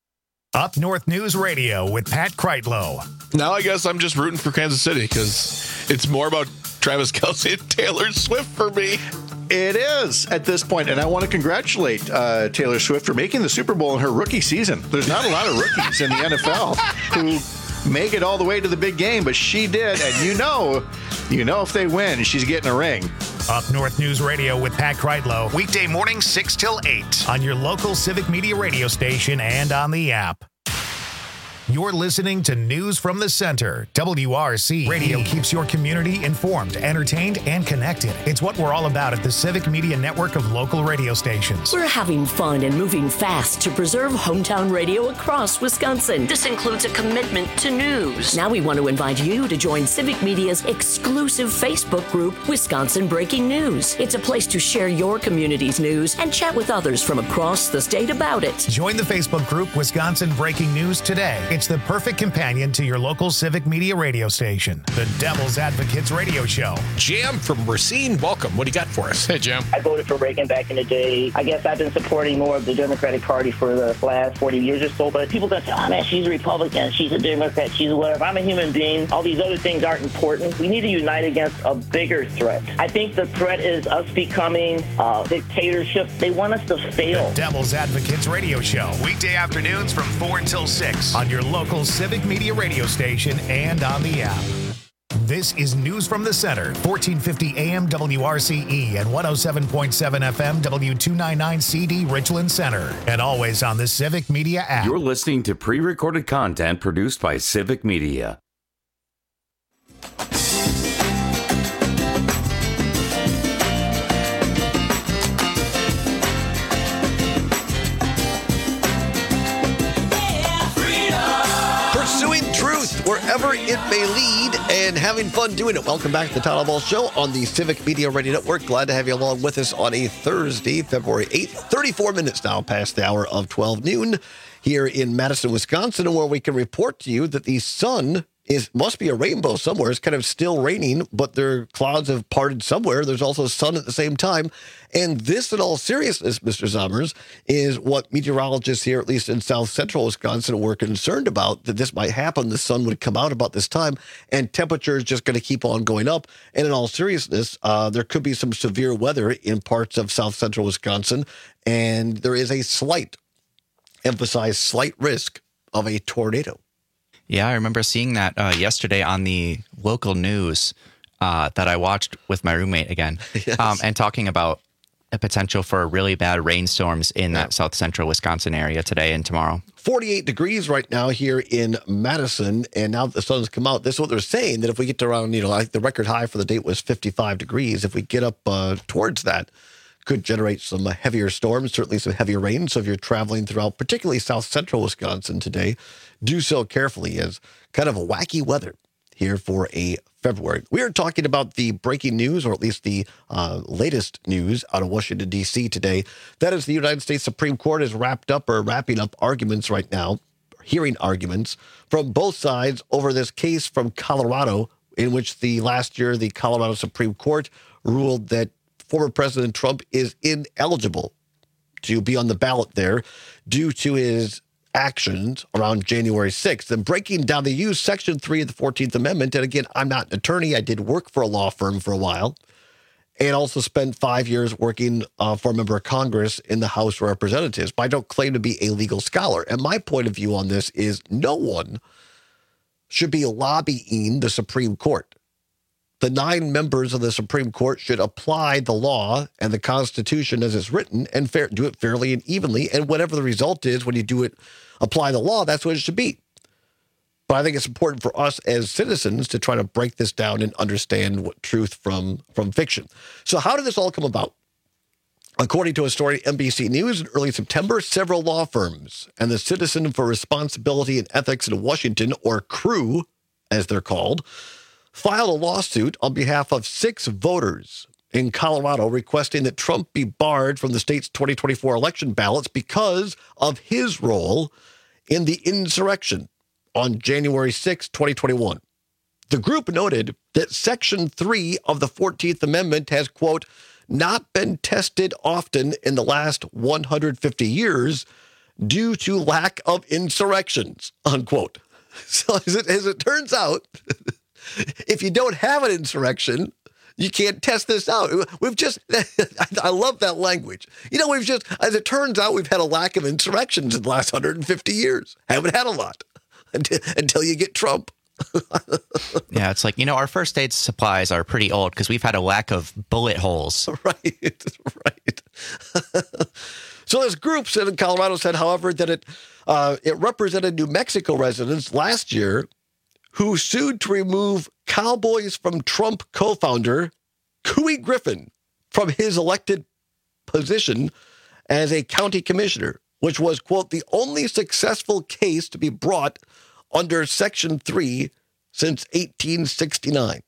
Up North News Radio with Pat Kreitlow. Now I guess I'm just rooting for Kansas City because it's more about Travis Kelce and Taylor Swift for me. It is at this point, and I want to congratulate uh, Taylor Swift for making the Super Bowl in her rookie season. There's not a lot of rookies in the N F L who make it all the way to the big game, but she did, and you know, you know if they win, she's getting a ring. Up North News Radio with Pat Kreitlow, weekday mornings six till eight on your local Civic Media radio station and on the app. You're listening to News from the Center. W R C Radio keeps your community informed, entertained, and connected. It's what we're all about at the Civic Media network of local radio stations. We're having fun and moving fast to preserve hometown radio across Wisconsin. This includes a commitment to news. Now we want to invite you to join Civic Media's exclusive Facebook group, Wisconsin Breaking News. It's a place to share your community's news and chat with others from across the state about it. Join the Facebook group, Wisconsin Breaking News, today. It's the perfect companion to your local Civic Media radio station, the Devil's Advocates Radio Show. Jam from Racine, welcome. What do you got for us? Hey, Jam. I voted for Reagan back in the day. I guess I've been supporting more of the Democratic Party for the last forty years or so, but people don't say, oh man, she's a Republican, she's a Democrat, she's a whatever. I'm a human being. All these other things aren't important. We need to unite against a bigger threat. I think the threat is us becoming uh, dictatorship. They want us to fail. The Devil's Advocates Radio Show, weekday afternoons from four until six on your local Civic Media radio station and on the app. This is News from the Center, fourteen fifty A M W R C E and one oh seven point seven F M W two ninety-nine C D Richland Center, and always on the Civic Media app. You're listening to pre-recorded content produced by Civic Media. wherever it may lead, and having fun doing it. Welcome back to the Todd Ball Show on the Civic Media Radio Network. Glad to have you along with us on a Thursday, February eighth, thirty-four minutes now past the hour of twelve noon here in Madison, Wisconsin, where we can report to you that the sun is must be a rainbow somewhere. It's kind of still raining, but their clouds have parted somewhere. There's also sun at the same time. And this, in all seriousness, Mister Zommers, is what meteorologists here, at least in south central Wisconsin, were concerned about, that this might happen. The sun would come out about this time, and temperature is just going to keep on going up. And in all seriousness, uh, there could be some severe weather in parts of south central Wisconsin, and there is a slight, emphasize slight risk of a tornado. Yeah, I remember seeing that uh, yesterday on the local news uh, that I watched with my roommate again, yes. um, and talking about a potential for really bad rainstorms in yeah. that south central Wisconsin area today and tomorrow. forty-eight degrees right now here in Madison, and now that the sun's come out, this is what they're saying, that if we get to around, you know, like the record high for the date was fifty-five degrees. If we get up uh, towards that, could generate some uh, heavier storms, certainly some heavier rain. So if you're traveling throughout, particularly south central Wisconsin today, do so carefully, as kind of a wacky weather here for a February. We are talking about the breaking news, or at least the uh, latest news out of Washington, D C today. That is, the United States Supreme Court is wrapped up or wrapping up arguments right now, hearing arguments from both sides over this case from Colorado, in which the last year the Colorado Supreme Court ruled that former President Trump is ineligible to be on the ballot there due to his actions around January sixth. And breaking down, they use Section three of the fourteenth Amendment. And again, I'm not an attorney. I did work for a law firm for a while, and also spent five years working uh, for a member of Congress in the House of Representatives. But I don't claim to be a legal scholar. And my point of view on this is no one should be lobbying the Supreme Court. The nine members of the Supreme Court should apply the law and the Constitution as it's written, and fair, do it fairly and evenly. And whatever the result is when you do it, apply the law, that's what it should be. But I think it's important for us as citizens to try to break this down and understand what truth from, from fiction. So how did this all come about? According to a story at N B C News in early September, several law firms and the Citizen for Responsibility and Ethics in Washington, or CREW, as they're called, filed a lawsuit on behalf of six voters in Colorado requesting that Trump be barred from the state's twenty twenty-four election ballots because of his role in the insurrection on January sixth, twenty twenty-one. The group noted that Section three of the fourteenth Amendment has, quote, not been tested often in the last one hundred fifty years due to lack of insurrections, unquote. So as it, as it turns out, if you don't have an insurrection, you can't test this out. We've just, I love that language. You know, we've just, as it turns out, we've had a lack of insurrections in the last one hundred fifty years. Haven't had a lot until, until you get Trump. Yeah, it's like, you know, our first aid supplies are pretty old because we've had a lack of bullet holes. Right, right. So this group said in Colorado said, however, that it uh, it represented New Mexico residents last year who sued to remove Cowboys from Trump co-founder Couey Griffin from his elected position as a county commissioner, which was, quote, the only successful case to be brought under Section three since eighteen sixty-nine.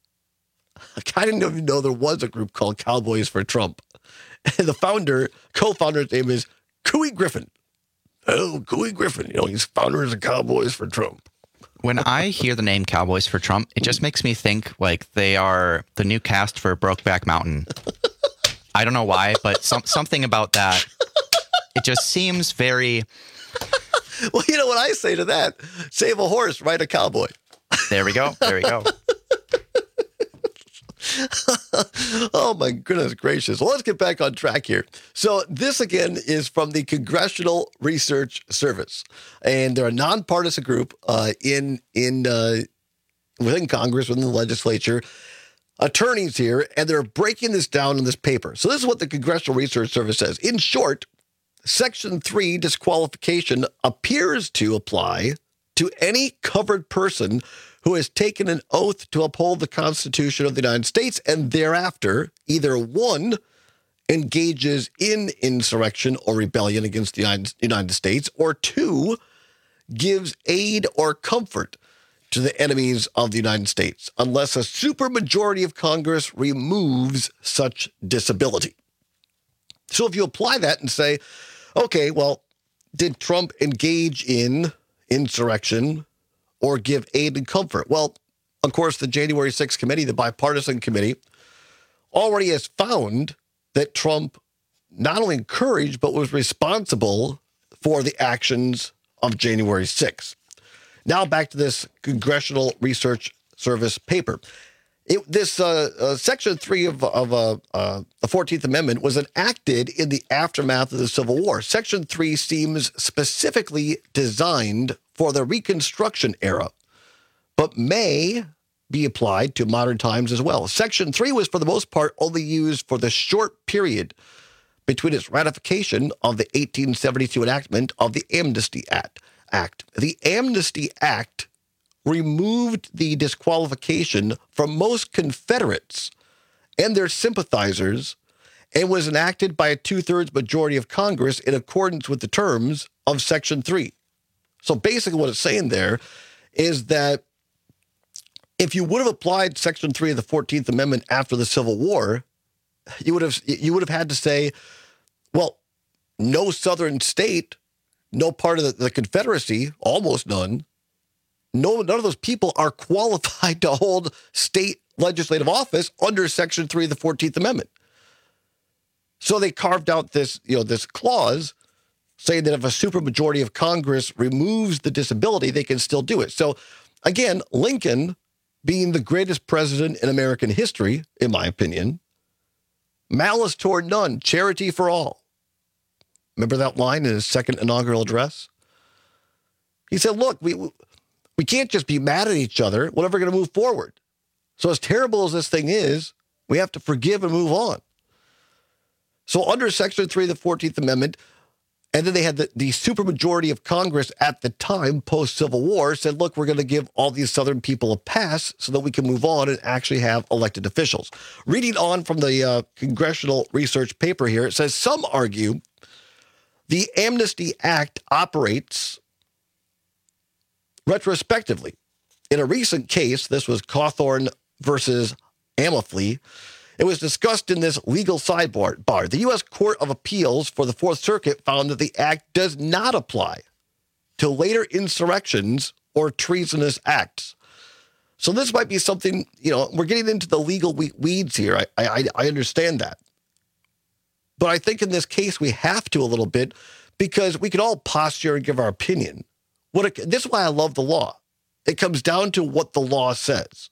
I didn't even know there was a group called Cowboys for Trump. And the founder, co-founder's name is Couey Griffin. Oh, Couey Griffin. You know, he's founder of the Cowboys for Trump. When I hear the name Cowboys for Trump, it just makes me think like they are the new cast for Brokeback Mountain. I don't know why, but some, something about that, it just seems very... Well, you know what I say to that? Save a horse, ride a cowboy. There we go. There we go. Oh, my goodness gracious. Well, let's get back on track here. So this, again, is from the Congressional Research Service. And they're a nonpartisan group uh, in in uh, within Congress, within the legislature, attorneys here, and they're breaking this down in this paper. So this is what the Congressional Research Service says. In short, Section three disqualification appears to apply to any covered person who has taken an oath to uphold the Constitution of the United States and thereafter either one, engages in insurrection or rebellion against the United States, or two, gives aid or comfort to the enemies of the United States unless a supermajority of Congress removes such disability. So if you apply that and say, okay, well, did Trump engage in insurrection or give aid and comfort? Well, of course, the January sixth committee, the bipartisan committee, already has found that Trump not only encouraged, but was responsible for the actions of January sixth. Now back to this Congressional Research Service paper. It, this uh, uh, Section three of, of uh, uh, the fourteenth Amendment was enacted in the aftermath of the Civil War. Section three seems specifically designed for the Reconstruction era, but may be applied to modern times as well. Section three was, for the most part, only used for the short period between its ratification of the eighteen seventy-two enactment of the Amnesty Act. Act. The Amnesty Act removed the disqualification from most Confederates and their sympathizers and was enacted by a two-thirds majority of Congress in accordance with the terms of Section three. So basically what it's saying there is that if you would have applied Section three of the fourteenth Amendment after the Civil War, you would have you would have had to say, well, no Southern state, no part of the, the Confederacy, almost none, no, none of those people are qualified to hold state legislative office under Section three of the fourteenth Amendment. So they carved out this, you know, this clause saying that if a supermajority of Congress removes the disability, they can still do it. So again, Lincoln, being the greatest president in American history, in my opinion, malice toward none, charity for all. Remember that line in his second inaugural address? He said, look, we we can't just be mad at each other. We're never going to move forward. So as terrible as this thing is, we have to forgive and move on. So under Section three of the fourteenth Amendment, and then they had the, the supermajority of Congress at the time, post-Civil War, said, look, we're going to give all these Southern people a pass so that we can move on and actually have elected officials. Reading on from the uh, Congressional Research paper here, it says, some argue the Amnesty Act operates retrospectively. In a recent case, this was Cawthorn versus Amaflea, it was discussed in this legal sidebar. Bar. The U S Court of Appeals for the Fourth Circuit found that the act does not apply to later insurrections or treasonous acts. So this might be something, you know, we're getting into the legal weeds here. I, I, I understand that. But I think in this case, we have to a little bit because we can all posture and give our opinion. What it, this is why I love the law. It comes down to what the law says.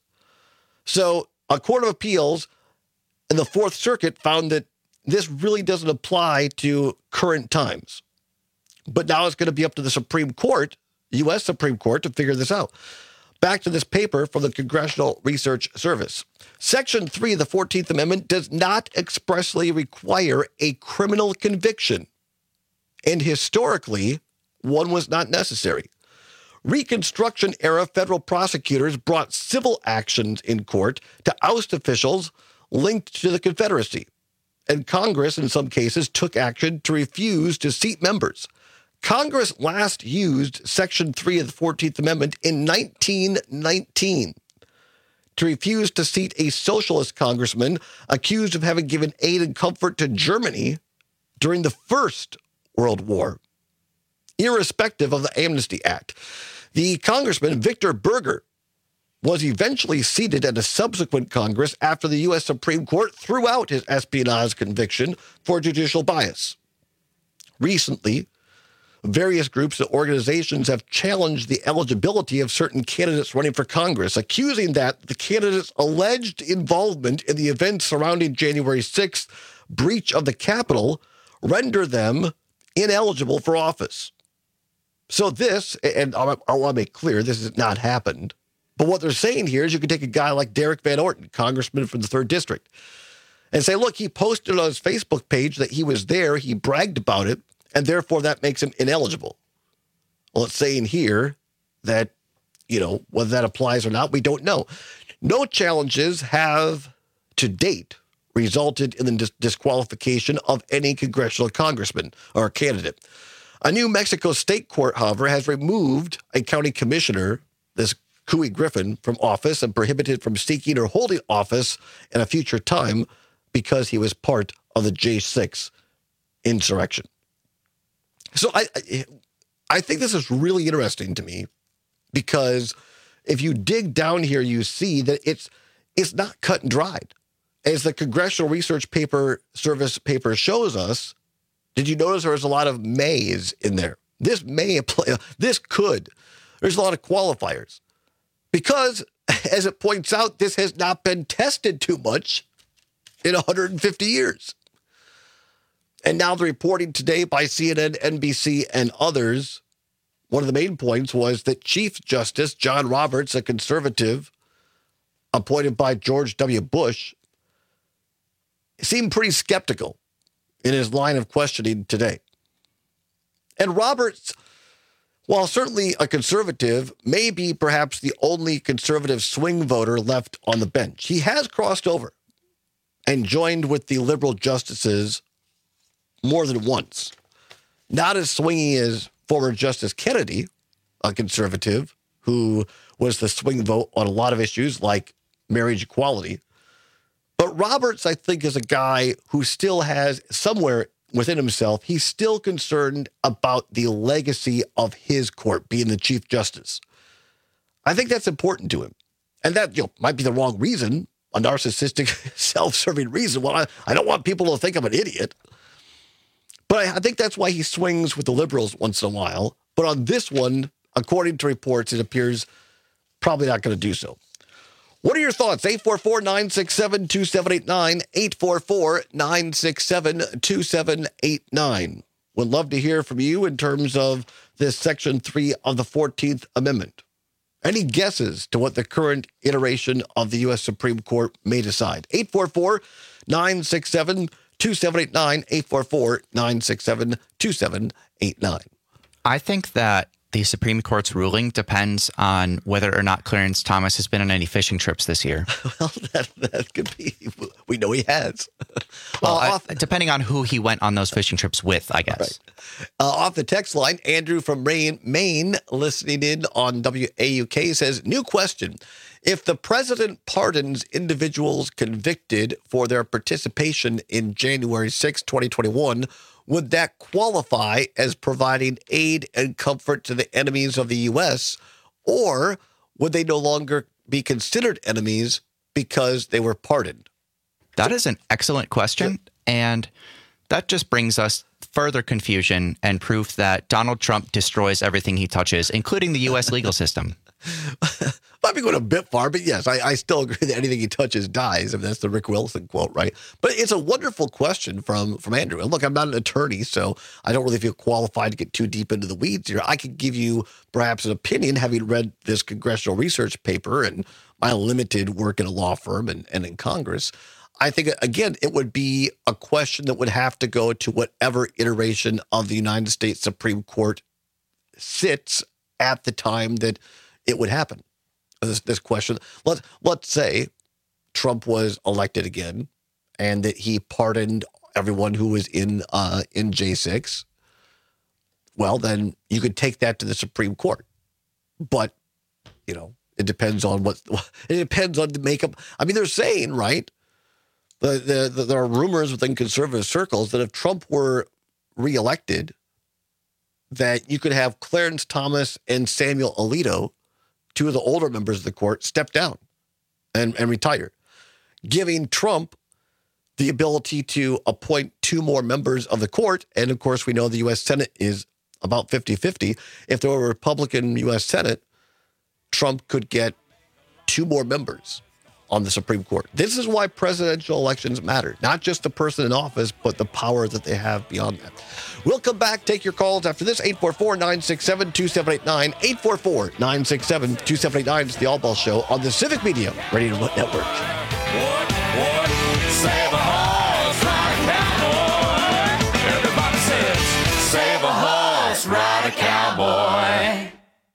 So a court of appeals in the Fourth Circuit found that this really doesn't apply to current times. But now it's going to be up to the Supreme Court, U S Supreme Court, to figure this out. Back to this paper from the Congressional Research Service. Section three of the fourteenth Amendment does not expressly require a criminal conviction. And historically, one was not necessary. Reconstruction-era federal prosecutors brought civil actions in court to oust officials linked to the Confederacy. And Congress, in some cases, took action to refuse to seat members. Congress last used Section three of the fourteenth Amendment in nineteen nineteen to refuse to seat a socialist congressman accused of having given aid and comfort to Germany during the First World War. Irrespective of the Amnesty Act, the congressman, Victor Berger, was eventually seated at a subsequent Congress after the U S Supreme Court threw out his espionage conviction for judicial bias. Recently, various groups and organizations have challenged the eligibility of certain candidates running for Congress, accusing that the candidates' alleged involvement in the events surrounding January sixth breach of the Capitol render them ineligible for office. So this, and I want to make clear, this has not happened, but what they're saying here is you can take a guy like Derek Van Orton, congressman from the third District, and say, look, he posted on his Facebook page that he was there, he bragged about it, and therefore that makes him ineligible. Well, it's saying here that, you know, whether that applies or not, we don't know. No challenges have, to date, resulted in the dis- disqualification of any congressional congressman or candidate. A New Mexico state court, however, has removed a county commissioner, this Couey Griffin from office and prohibited from seeking or holding office in a future time because he was part of the J six insurrection. So I, I think this is really interesting to me because if you dig down here, you see that it's it's not cut and dried. As the Congressional Research Paper Service paper shows us, did you notice there was a lot of mays in there? This may apply. This could. There's a lot of qualifiers because, as it points out, this has not been tested too much in one hundred fifty years. And now the reporting today by C N N, N B C, and others, one of the main points was that Chief Justice John Roberts, a conservative appointed by George W. Bush, seemed pretty skeptical in his line of questioning today. And Roberts, while certainly a conservative, may be perhaps the only conservative swing voter left on the bench. He has crossed over and joined with the liberal justices more than once. Not as swingy as former Justice Kennedy, a conservative, who was the swing vote on a lot of issues like marriage equality. But Roberts, I think, is a guy who still has somewhere within himself, he's still concerned about the legacy of his court being the Chief Justice. I think that's important to him. And that, you know, might be the wrong reason, a narcissistic, self-serving reason. Well, I, I don't want people to think I'm an idiot. But I, I think that's why he swings with the liberals once in a while. But on this one, according to reports, it appears probably not going to do so. What are your thoughts? eight four four, nine six seven, two seven eight nine, eight four four, nine six seven, two seven eight nine. Would love to hear from you in terms of this Section three of the fourteenth Amendment. Any guesses to what the current iteration of the U S Supreme Court may decide? eight four four, nine six seven, two seven eight nine, eight four four, nine six seven, two seven eight nine. I think that the Supreme Court's ruling depends on whether or not Clarence Thomas has been on any fishing trips this year. Well, that, that could be. We know he has. Well, uh, I, depending on who he went on those fishing trips with, I guess. Right. Uh, off the text line, Andrew from Maine, Maine, listening in on W A U K says, new question. If the president pardons individuals convicted for their participation in January sixth, twenty twenty-one, would that qualify as providing aid and comfort to the enemies of the U S, or would they no longer be considered enemies because they were pardoned? That is an excellent question, and that just brings us further confusion and proof that Donald Trump destroys everything he touches, including the U S legal system. Might be going a bit far, but yes, I, I still agree that anything he touches dies. I mean, that's the Rick Wilson quote, right? But it's a wonderful question from, from Andrew. And look, I'm not an attorney, so I don't really feel qualified to get too deep into the weeds here. I could give you perhaps an opinion, having read this congressional research paper and my limited work in a law firm and, and in Congress. I think, again, it would be a question that would have to go to whatever iteration of the United States Supreme Court sits at the time that it would happen. This, this question, let's, let's say Trump was elected again and that he pardoned everyone who was in uh, in J six. Well, then you could take that to the Supreme Court. But, you know, it depends on what, it depends on the makeup. I mean, they're saying, right, the, the, the, there are rumors within conservative circles that if Trump were reelected, that you could have Clarence Thomas and Samuel Alito, two of the older members of the court, step down and, and retire, giving Trump the ability to appoint two more members of the court. And, of course, we know the U S Senate is about fifty-fifty. If there were a Republican U S Senate, Trump could get two more members on the Supreme Court. This is why presidential elections matter. Not just the person in office, but the power that they have beyond that. We'll come back, take your calls after this. eight four four, nine six seven, two seven eight nine. eight four four, nine six seven, two seven eight nine. It's the All Ball Show on the Civic Media Radio Network. What, what, save a horse, ride a cowboy. Everybody says, save a horse, ride a cowboy.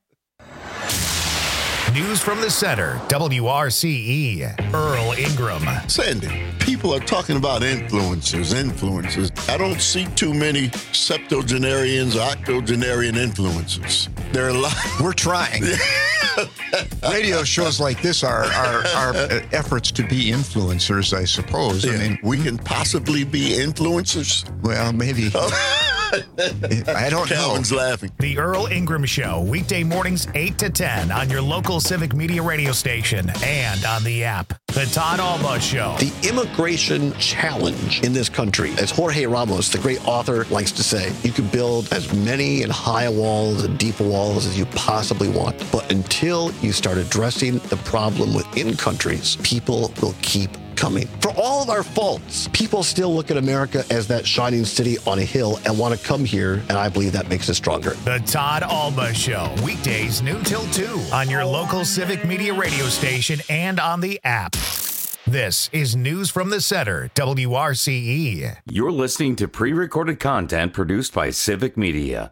News from the center, W R C E, Earl Ingram. Sandy, people are talking about influencers, influencers. I don't see too many septuagenarians or octogenarian influencers. There are a lot. We're trying. Radio shows like this are, are, are efforts to be influencers, I suppose. Yeah, I mean, we can possibly be influencers. Well, maybe. I don't Calvin's know. laughing. The Earl Ingram Show, weekday mornings eight to ten on your local Civic Media radio station and on the app. The Todd Alba Show. The immigration challenge in this country, as Jorge Ramos, the great author, likes to say, you can build as many and high walls and deep walls as you possibly want. But until you start addressing the problem within countries, people will keep coming. For all of our faults, people still look at America as that shining city on a hill and want to come here, and I believe that makes us stronger. The Todd Alba Show, weekdays noon till two on your local Civic Media radio station and on the app. This is News from the Center, W R C E. You're listening to pre-recorded content produced by Civic Media.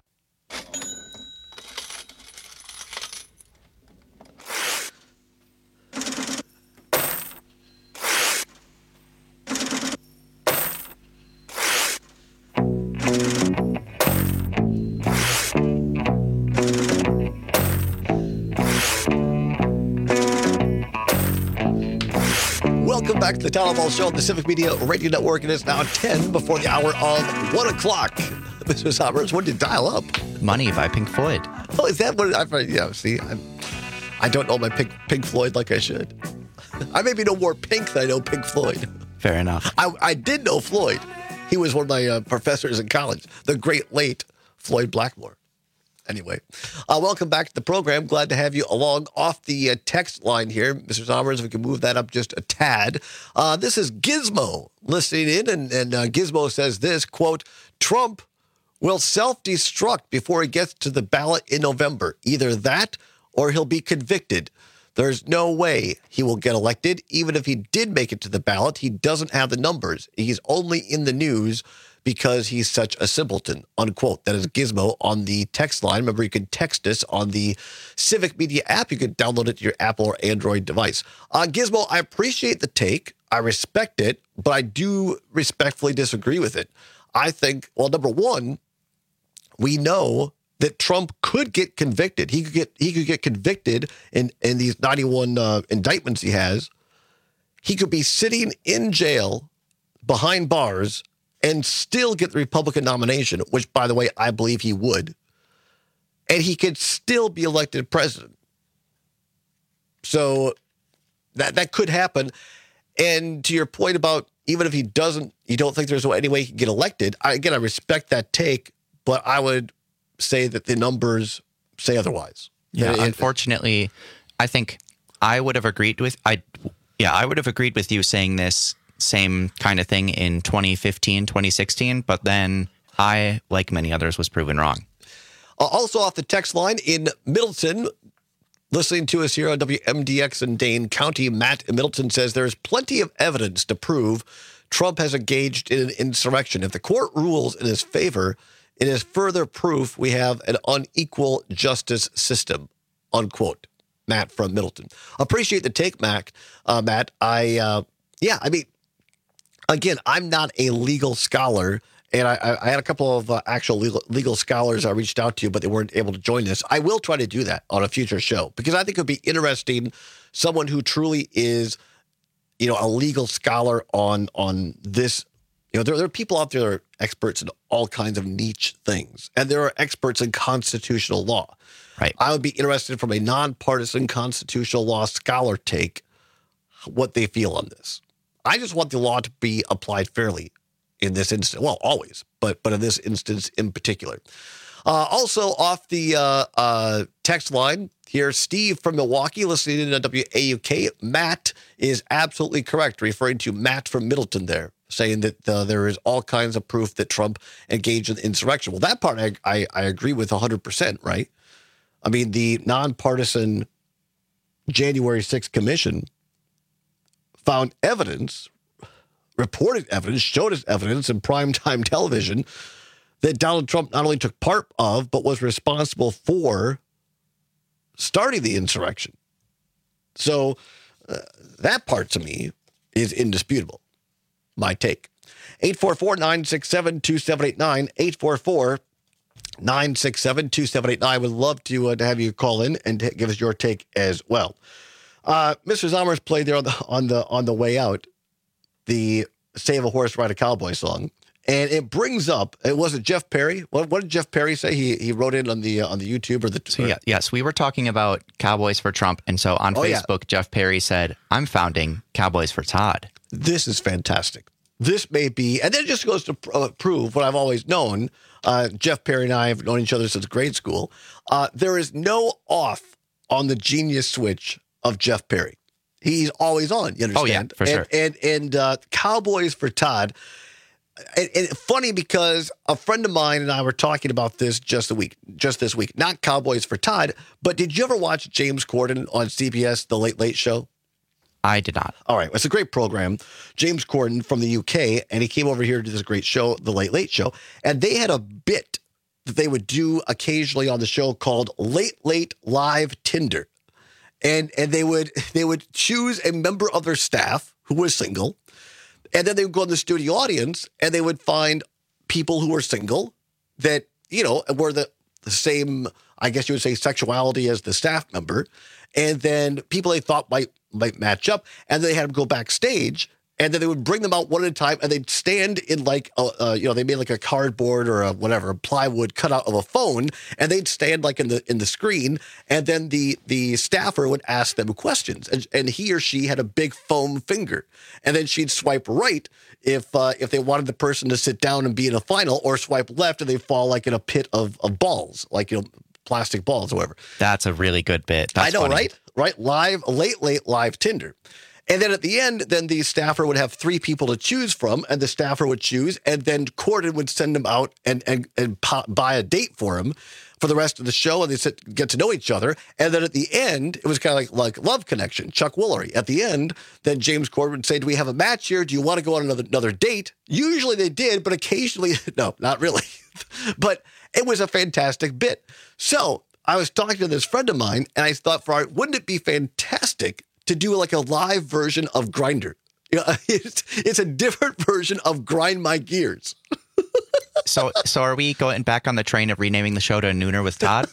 Welcome back to the Town Hall Show on the Civic Media Radio Network. It is now ten before the hour of one o'clock. Mister Summers, when did you dial up? Money by Pink Floyd. Oh, is that what I, yeah, see, I'm, I don't know my Pink, Pink Floyd like I should. I maybe know more Pink than I know Pink Floyd. Fair enough. I, I did know Floyd. He was one of my uh, professors in college, the great late Floyd Blackmore. Anyway, uh, welcome back to the program. Glad to have you along off the uh, text line here. Mister Sommers, if we can move that up just a tad. Uh, this is Gizmo listening in, and, and uh, Gizmo says this, quote, Trump will self-destruct before he gets to the ballot in November. Either that or he'll be convicted. There's no way he will get elected. Even if he did make it to the ballot, he doesn't have the numbers. He's only in the news because he's such a simpleton, unquote. That is Gizmo on the text line. Remember, you can text us on the Civic Media app. You can download it to your Apple or Android device. Uh, Gizmo, I appreciate the take. I respect it, but I do respectfully disagree with it. I think, well, number one, we know that Trump could get convicted. He could get he could get convicted in, in these ninety-one uh, indictments he has. He could be sitting in jail behind bars and still get the Republican nomination, which, by the way, I believe he would. And he could still be elected president. So that that could happen. And to your point about even if he doesn't, you don't think there's any way he can get elected, I, again, I respect that take, but I would say that the numbers say otherwise. Yeah, It- unfortunately, I think I would have agreed with I yeah, I would have agreed with you saying this same kind of thing in twenty fifteen, twenty sixteen, but then I, like many others, was proven wrong. Uh, also off the text line in Middleton, listening to us here on W M D X in Dane County, Matt in Middleton says there's plenty of evidence to prove Trump has engaged in an insurrection. If the court rules in his favor, it is further proof we have an unequal justice system, unquote. Matt from Middleton. Appreciate the take, Mac. Uh, Matt, I, uh, yeah, I mean, again, I'm not a legal scholar, and I, I had a couple of uh, actual legal, legal scholars I reached out to, but they weren't able to join us. I will try to do that on a future show because I think it would be interesting. Someone who truly is, you know, a legal scholar on on this. You know, there, there are people out there that are experts in all kinds of niche things, and there are experts in constitutional law. Right. I would be interested from a nonpartisan constitutional law scholar take what they feel on this. I just want the law to be applied fairly in this instance. Well, always, but but in this instance in particular. Uh, also off the uh, uh, text line here, Steve from Milwaukee, listening to W A U K. Matt is absolutely correct, referring to Matt from Middleton there, saying that uh, there is all kinds of proof that Trump engaged in insurrection. Well, that part I, I, I agree with one hundred percent, right? I mean, the nonpartisan January sixth commission found evidence, reported evidence, showed us evidence in primetime television that Donald Trump not only took part of, but was responsible for starting the insurrection. So uh, that part to me is indisputable. My take. eight four four, nine six seven, two seven eight nine, eight four four, nine six seven, two seven eight nine. I would love to, uh, to have you call in and t- give us your take as well. Uh, Mister Zommers played there on the, on the on the way out the Save a Horse, Ride a Cowboy song. And it brings up, it wasn't Jeff Perry. What, what did Jeff Perry say? He he wrote in on the uh, on the YouTube or the. So, yeah, yes, we were talking about Cowboys for Trump, and so on Oh, yeah. Facebook, Jeff Perry said, "I'm founding Cowboys for Todd." This is fantastic. This may be, and then it just goes to pr- uh, prove what I've always known. Uh, Jeff Perry and I have known each other since grade school. Uh, there is no off on the genius switch of Jeff Perry. He's always on. You understand? Oh yeah, for sure. And and, and uh, Cowboys for Todd. And, and funny because a friend of mine and I were talking about this just a week, just this week. Not Cowboys for Todd, but did you ever watch James Corden on C B S, The Late Late Show? I did not. All right. It's a great program. James Corden from the U K, and he came over here to do this great show, The Late Late Show. And they had a bit that they would do occasionally on the show called Late Late Live Tinder. And and they would they would choose a member of their staff who was single. And then they would go in the studio audience and they would find people who were single that, you know, were the, the same, I guess you would say, sexuality as the staff member. And then people they thought might might match up. And they had them go backstage. And then they would bring them out one at a time, and they'd stand in like, a, uh, you know, they made like a cardboard or a whatever, a plywood cutout of a phone, and they'd stand like in the in the screen, and then the the staffer would ask them questions, and, and he or she had a big foam finger, and then she'd swipe right if uh, if they wanted the person to sit down and be in a final, or swipe left and they fall like in a pit of, of balls, like, you know, plastic balls or whatever. That's a really good bit. That's I know, funny. right? Right? Live, late, late, live Tinder. And then at the end, then the staffer would have three people to choose from, and the staffer would choose, and then Corden would send them out and and and po- buy a date for him for the rest of the show, and they sit, get to know each other. And then at the end, it was kind of like like Love Connection, Chuck Woolery. At the end, then James Corden would say, "Do we have a match here? Do you want to go on another another date?" Usually they did, but occasionally, no, not really. But it was a fantastic bit. So I was talking to this friend of mine, and I thought, for our, wouldn't it be fantastic to do like a live version of Grindr? You know, it's, it's a different version of Grind My Gears. So, so are we going back on the train of renaming the show to Nooner with Todd?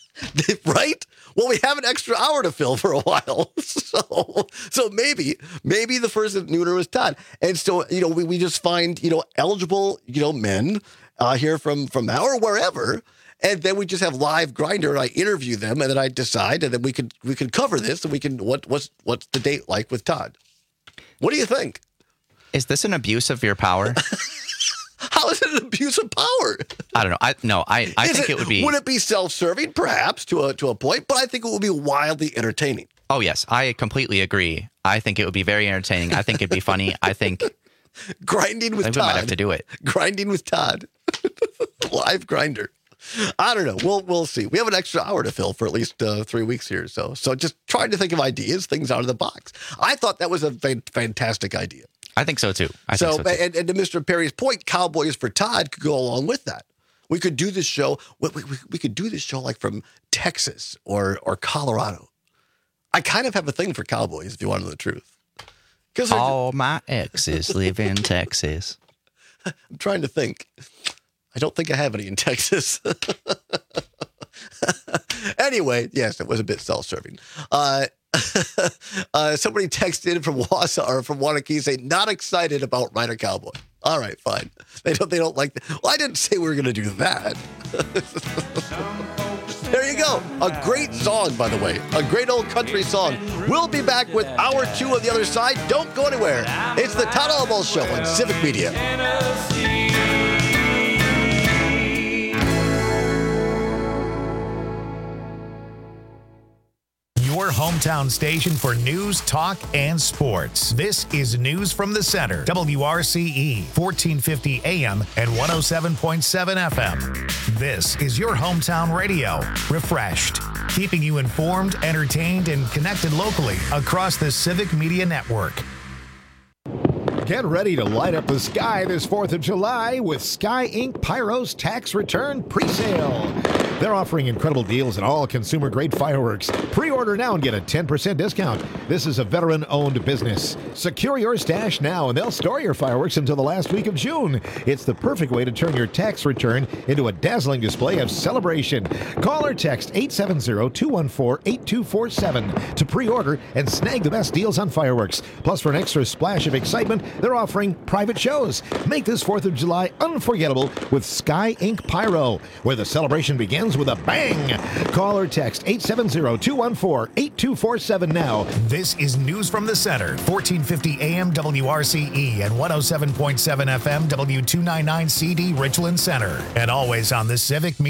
Right? Well, we have an extra hour to fill for a while. So, so maybe, maybe the first Nooner was Todd. And so, you know, we, we just find, you know, eligible, you know, men uh, here from, from now or wherever. And then we just have live Grindr, and I interview them, and then I decide, and then we could we could cover this, and we can what what's what's the date like with Todd? What do you think? Is this an abuse of your power? How is it an abuse of power? I don't know. I no. I, I think it, it would be. Would it be self-serving, perhaps to a to a point? But I think it would be wildly entertaining. Oh yes, I completely agree. I think it would be very entertaining. I think it'd be funny. I think grinding with I think Todd. we might have to do it. Grinding with Todd. Live Grindr. I don't know. We'll we'll see. We have an extra hour to fill for at least uh, three weeks here. So so just trying to think of ideas, things out of the box. I thought that was a fan- fantastic idea. I think so too. I so, think so too. And, and to Mister Perry's point, Cowboys for Todd could go along with that. We could do this show. We, we, we could do this show like from Texas or or Colorado. I kind of have a thing for cowboys, if you want to know the truth. All my exes live in Texas. I'm trying to think. I don't think I have any in Texas. Anyway, yes, it was a bit self-serving. Uh, uh, somebody texted in from Wausau or from Wanakee saying, not excited about Rider Cowboy. All right, fine. They don't, they don't like that. Well, I didn't say we were going to do that. There you go. A great song, by the way. A great old country song. We'll be back with hour two on the other side. Don't go anywhere. It's the Todd Alamo Show on Civic Media. Your hometown station for news, talk, and sports. This is News from the Center. W R C E, fourteen fifty A M and one oh seven point seven F M. This is your hometown radio. Refreshed. Keeping you informed, entertained, and connected locally across the Civic Media Network. Get ready to light up the sky this fourth of July with Sky Incorporated Pyro's tax return pre-sale. They're offering incredible deals on all consumer-grade fireworks. Pre-order now and get a ten percent discount. This is a veteran-owned business. Secure your stash now, and they'll store your fireworks until the last week of June. It's the perfect way to turn your tax return into a dazzling display of celebration. Call or text eight seven zero, two one four, eight two four seven to pre-order and snag the best deals on fireworks. Plus, for an extra splash of excitement, they're offering private shows. Make this fourth of July unforgettable with Sky Incorporated Pyro, where the celebration begins with a bang. Call or text eight seven zero, two one four, eight two four seven now. This is News from the Center, fourteen fifty A M W R C E and one oh seven point seven F M W two ninety-nine C D Richland Center. And always on the Civic Media